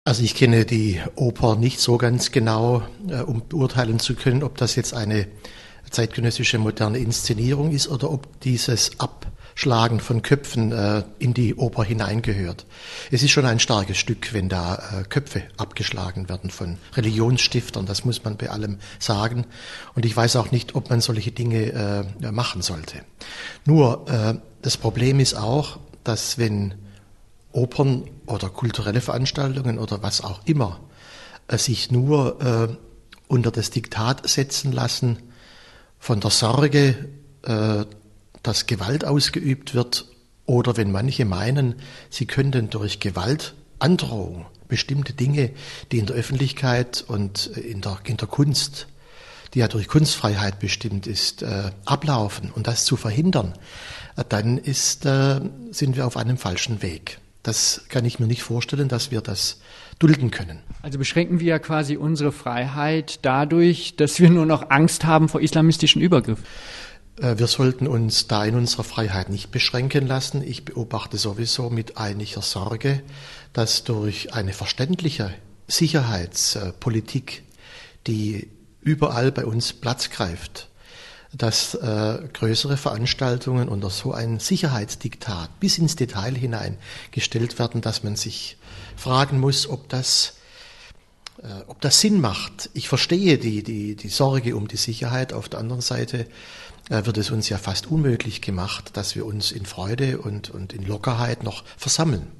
Also ich kenne die Oper nicht so ganz genau, um beurteilen zu können, ob das jetzt eine zeitgenössische moderne Inszenierung ist oder ob dieses Abschlagen von Köpfen in die Oper hineingehört. Es ist schon ein starkes Stück, wenn da Köpfe abgeschlagen werden von Religionsstiftern, das muss man bei allem sagen. Und ich weiß auch nicht, ob man solche Dinge machen sollte. Nur das Problem ist auch, dass wenn Opern oder kulturelle Veranstaltungen oder was auch immer sich nur unter das Diktat setzen lassen von der Sorge, dass Gewalt ausgeübt wird, oder wenn manche meinen, sie könnten durch Gewaltandrohung bestimmte Dinge, die in der Öffentlichkeit und in der Kunst, die ja durch Kunstfreiheit bestimmt ist, ablaufen und das zu verhindern, dann sind wir auf einem falschen Weg. Das kann ich mir nicht vorstellen, dass wir das dulden können. Also beschränken wir quasi unsere Freiheit dadurch, dass wir nur noch Angst haben vor islamistischen Übergriffen? Wir sollten uns da in unserer Freiheit nicht beschränken lassen. Ich beobachte sowieso mit einiger Sorge, dass durch eine verständliche Sicherheitspolitik, die überall bei uns Platz greift, dass größere Veranstaltungen unter so ein Sicherheitsdiktat bis ins Detail hinein gestellt werden, dass man sich fragen muss, ob das Sinn macht. Ich verstehe die Sorge um die Sicherheit. Auf der anderen Seite wird es uns ja fast unmöglich gemacht, dass wir uns in Freude und in Lockerheit noch versammeln.